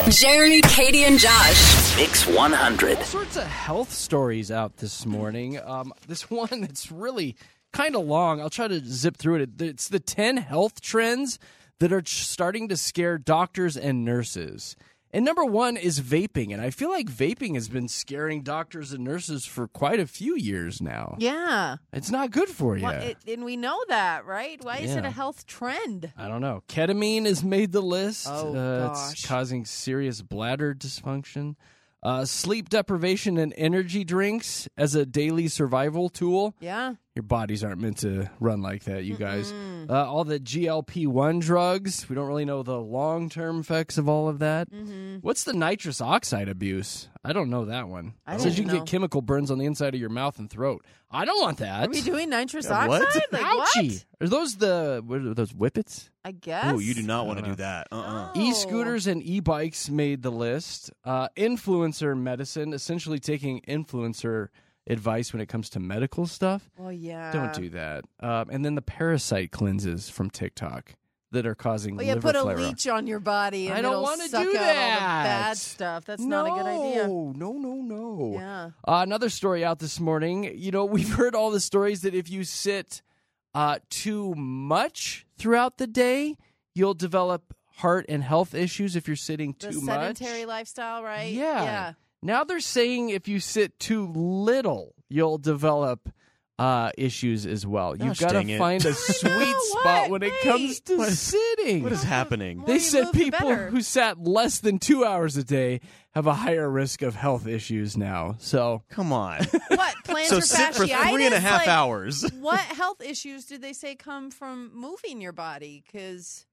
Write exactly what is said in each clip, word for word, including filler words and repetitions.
Jeremy, Katie, and Josh. Mix one hundred. All sorts of health stories out this morning. Um, this one that's really kind of long. I'll try to zip through it. It's the ten health trends that are starting to scare doctors and nurses. And number one is vaping. And I feel like vaping has been scaring doctors and nurses for quite a few years now. Yeah. It's not good for you. Well, it, and we know that, right? Why is Yeah. it a health trend? I don't know. Ketamine has made the list. Oh, uh, gosh. It's causing serious bladder dysfunction. Uh, sleep deprivation and energy drinks as a daily survival tool. Yeah. Your bodies aren't meant to run like that, you guys. Uh, all the G L P one drugs. We don't really know the long-term effects of all of that. Mm-hmm. What's the nitrous oxide abuse? I don't know that one. I It says you didn't can know. get chemical burns on the inside of your mouth and throat. I don't want that. Are we doing nitrous Yeah, what? oxide? Like Ouchie. what? Are those the what are those whippets? I guess. Oh, you do not want to Uh, do that. Uh-uh. Oh. E-scooters and e-bikes made the list. Uh, influencer medicine, essentially taking influencer advice when it comes to medical stuff. Well, yeah. Don't do that. Um, and then the parasite cleanses from TikTok that are causing Well, yeah, liver put a flare-up. leech on your body and I don't it'll wanna suck do out all the that. bad stuff. That's no, not a good idea. No, no, no. Yeah. Uh, another story out this morning. You know, we've heard all the stories that if you sit uh, too much throughout the day, you'll develop heart and health issues if you're sitting The too much. sedentary lifestyle, right? Yeah. Yeah. Now they're saying if you sit too little, you'll develop uh, issues as well. You've Gosh, got dang to it. find a sweet spot what? when it Wait. comes to What- sitting. What is happening? More They you said move, the people better. who sat less than two hours a day have a higher risk of health issues now. So Come on. What? Plantar so sit for fasciitis? three and a half Like, hours. What health issues did they say come from moving your body? Because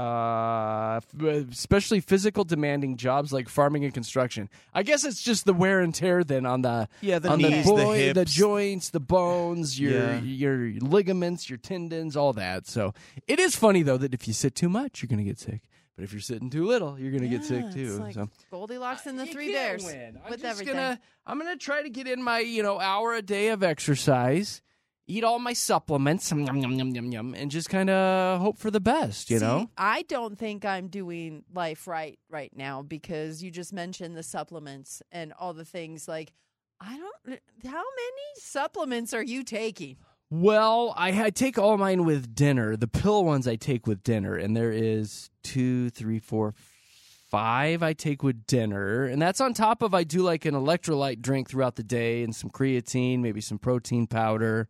Uh, f- especially physical demanding jobs like farming and construction. I guess it's just the wear and tear then on the Yeah, the on knees, the, the boy- hips. the joints, the bones, your Yeah. your ligaments, your tendons, all that. So it is funny though that if you sit too much, you're going to get sick. But if you're sitting too little, you're going to get sick Yeah, too. It's like so Goldilocks and the You Three can't Bears win. I'm with just everything. Gonna, I'm gonna try to get in my you know hour a day of exercise. Eat all my supplements, yum, yum, yum, yum, yum, and just kind of hope for the best, you See, know? I don't think I'm doing life right right now because you just mentioned the supplements and all the things. Like, I don't. How many supplements are you taking? Well, I, I take all mine with dinner. The pill ones I take with dinner, and there is two, three, four, five I take with dinner. And that's on top of I do like an electrolyte drink throughout the day and some creatine, maybe some protein powder.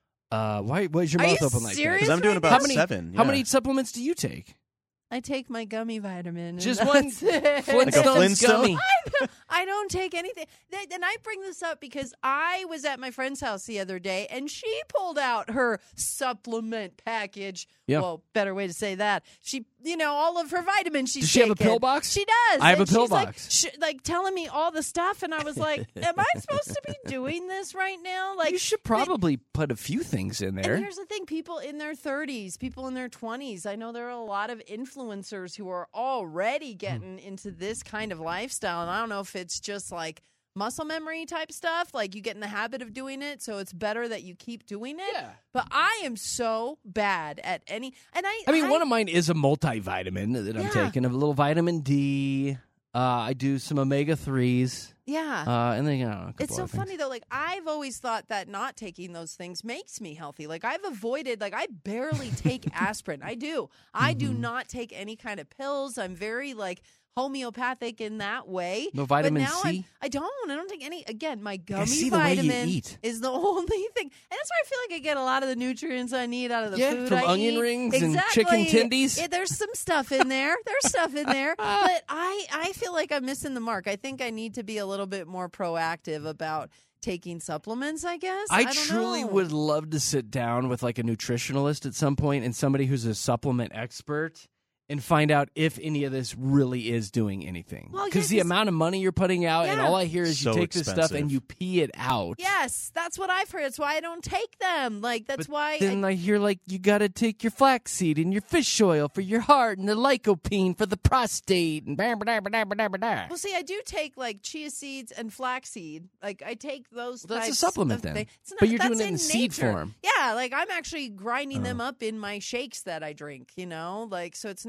Uh, why, why is your Are mouth you open like serious? Because I'm doing right about How many- seven. that? How yeah. many supplements do you take? I take my gummy vitamin. and Just one that's it. Flintstones Flintstone? gummy. I don't take anything. Th- And I bring this up because I was at my friend's house the other day and she pulled out her supplement package. Yeah. Well, better way to say that. She, you know, all of her vitamins she's Does she have a taken. pill box? She does. I have And a pill she's like, box. sh- like telling me all the stuff. And I was like, am I supposed to be doing this right now? Like, You should probably put a few things in there. and here's the thing, people in their thirties, people in their twenties, I know there are a lot of influencers who are already getting into this kind of lifestyle. And I don't know if it's just like muscle memory type stuff, like you get in the habit of doing it, so it's better that you keep doing it. Yeah. But I am so bad at any, and I I mean, I, one of mine is a multivitamin that I'm Yeah. taking, a little vitamin D. Uh, I do some omega threes. yeah. Uh, and then, you know, a couple It's so other things. funny though. Like I've always thought that not taking those things makes me healthy. Like I've avoided. Like I barely take aspirin. I do. I do Mm-hmm. not take any kind of pills. I'm very like homeopathic in that way. No vitamin but now C? I'm- I don't. I don't take any. Again, my gummy see the way you vitamin eat. is the only thing, and that's why I feel like I get a lot of the nutrients I need out of the Yeah, food from I onion eat. rings and exactly. chicken tendies. Yeah, there's some stuff in there. There's stuff in there, but I I feel like I'm missing the mark. I think I need to be a little bit more proactive about taking supplements, I guess. I, don't truly know. would love to sit down with like a nutritionalist at some point and somebody who's a supplement expert and find out if any of this really is doing anything. Well, yeah, Because the 'cause- amount of money you're putting out, and Yeah. all I hear is you So take this stuff expensive. and you pee it out. Yes, that's what I've heard. That's why I don't take them. Like that's But why. Then I, I hear like you got to take your flaxseed and your fish oil for your heart and the lycopene for the prostate and blah, blah, blah, blah, blah, blah. well, see, I do take like chia seeds and flaxseed. Like I take those. Well, that's a types supplement of then. things. It's not, But you're that's doing it in seed nature. form. Yeah, like I'm actually grinding them up in my shakes that I drink. You know, like so it's not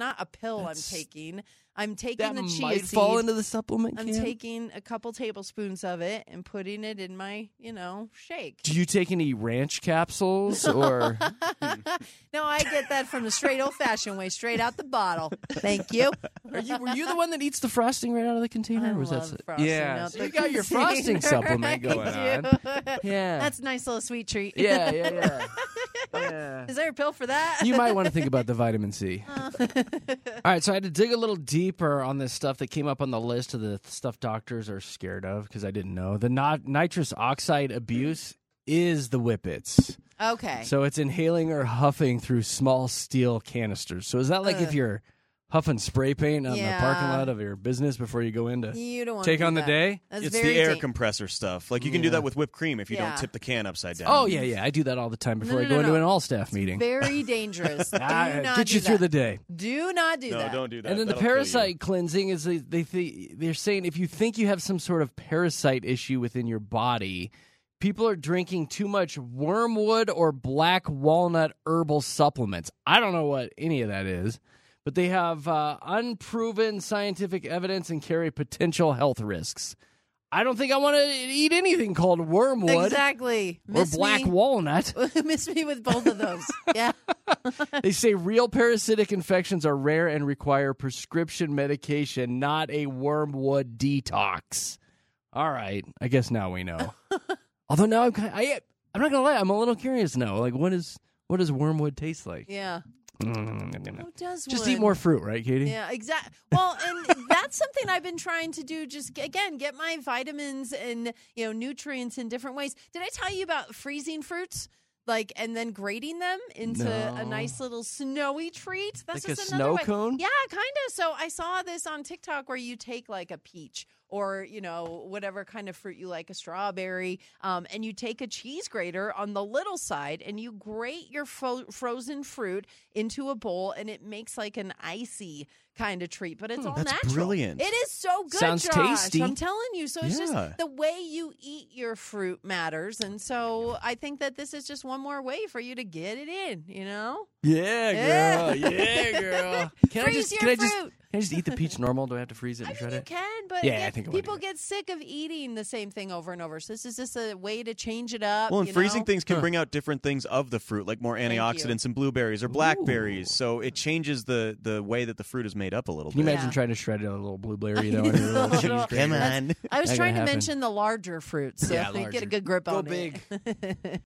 not a pill That's- I'm taking. I'm taking That the chia might seed. fall into the supplement I'm can. taking a couple tablespoons of it and putting it in my, you know, shake. Do you take any ranch capsules or? No, I get that from the straight old-fashioned way, straight out the bottle. Thank you. Are you, were you the one that eats the frosting right out of the container? I or was love that frosting yeah, out so the you got your container. frosting supplement going I on. do. Yeah, That's a nice little sweet treat. yeah, yeah, yeah. yeah. Is there a pill for that? You might want to think about the vitamin C. All right, so I had to dig a little deeper on this stuff that came up on the list of the stuff doctors are scared of because I didn't know. The not- nitrous oxide abuse is the whippets. Okay. So it's inhaling or huffing through small steel canisters. So is that like Ugh. if you're huffing spray paint on Yeah. the parking lot of your business before you go in to you don't want take to do on the that. day? That's It's very the air dan- compressor stuff. Like you can do Yeah. that with whipped cream if you Yeah. don't tip the can upside down. Oh, yeah, yeah. I do that all the time before No, I no, go no, into no. an all-staff meeting. Very dangerous. Do Ah, not get do you through that. the day. Do not do No, that. don't do that. And then the That'll kill you. parasite cleansing is they, they th- they're saying if you think you have some sort of parasite issue within your body, people are drinking too much wormwood or black walnut herbal supplements. I don't know what any of that is, but they have uh, unproven scientific evidence and carry potential health risks. I don't think I want to eat anything called wormwood Exactly. or Miss black me. walnut. Miss me with both of those. Yeah. They say real parasitic infections are rare and require prescription medication, not a wormwood detox. All right, I guess now we know. Although now I'm kind of, I, I'm not gonna lie, I'm a little curious now. Like, what is what does wormwood taste like? Yeah. Who does Just one? eat more fruit, right, Katie? Yeah, exactly. Well, and that's something I've been trying to do. Just again, get my vitamins and you know nutrients in different ways. Did I tell you about freezing fruits? Like and then grating them into a No. nice little snowy treat. That's Like a just another snow way. cone? Yeah, kind of. So I saw this on TikTok where you take like a peach or you know whatever kind of fruit you like, a strawberry, um, and you take a cheese grater on the little side and you grate your fro- frozen fruit into a bowl, and it makes like an icy kind of treat, but it's all that's natural. brilliant. It is so good. Sounds Josh. tasty. I'm telling you. So it's Yeah. just the way you eat your fruit matters, and so I think that this is just one more way for you to get it in. You know, Yeah, Yeah. girl. Yeah, girl. Can I freeze just your can I just fruit. can I just eat the peach normal? Do I have to freeze it I and mean, shred you it? can, but Yeah, I again, think I wanna people do get sick of eating the same thing over and over. So this is just a way to change it up. Well, and you freezing know? things can Huh. bring out different things of the fruit, like more Thank you. antioxidants in blueberries or blackberries. Ooh. So it changes the the way that the fruit is made up a little Can you bit. imagine Yeah. trying to shred a little blueberry though? On your little cheese Come grater? on. I was Not trying gonna to happen. mention the larger fruits, so Yeah, you get larger. a good grip Go on big. it.